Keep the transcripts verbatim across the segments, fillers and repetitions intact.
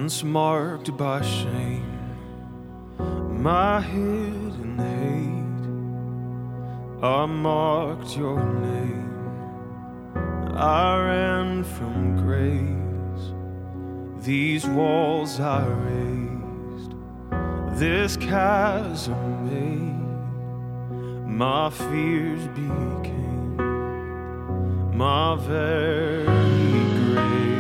once marked by shame, my hidden hate, I marked your name. I ran from grace, these walls I raised, this chasm made, my fears became my very grave.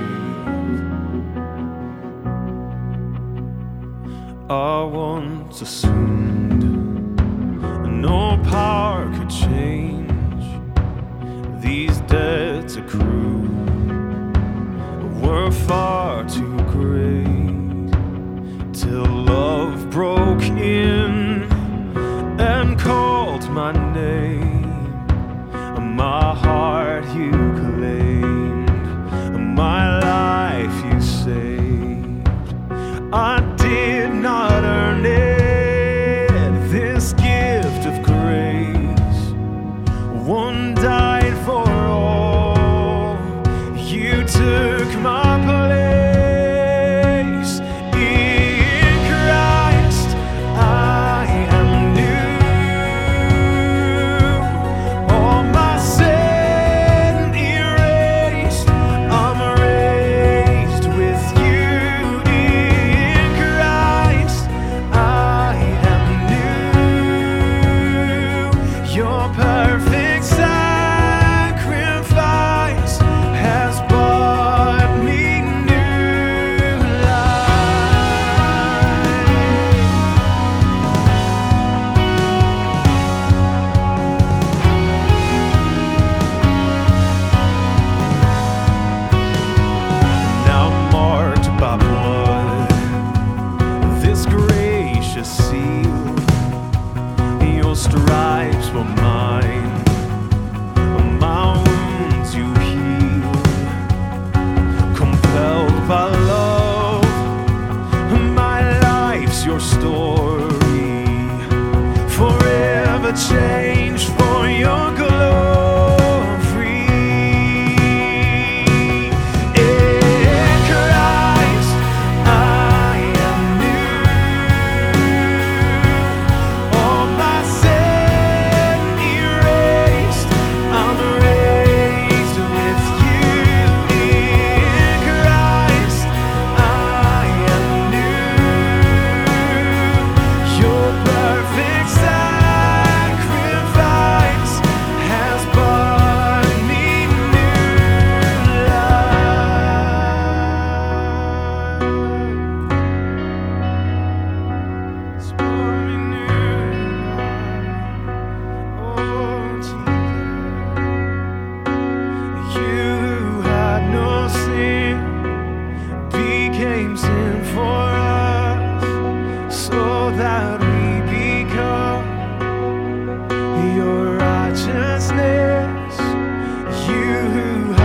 I once assumed no power could change these debts accrued were far too great, till love broke in and called my name. My heart you claimed, my life you saved. I did not earn it, this gift of grace. One died for all, you took my place. In Christ I am new, all my sin erased, I'm raised with you. In Christ I am new, your perfect sacrifice has brought me new life. Now marked by blood, this gracious seal, your stripes were mine, my wounds you healed. Compelled by love, my life's your story, forever changed for your glory. In Christ I am new, all my sin erased, I'm raised with you. In Christ I am new, your perfect sacrifice has brought me new life. It's brought me new life. Oh, Jesus, you who had no sin became sin for us, so that we become your righteousness. You who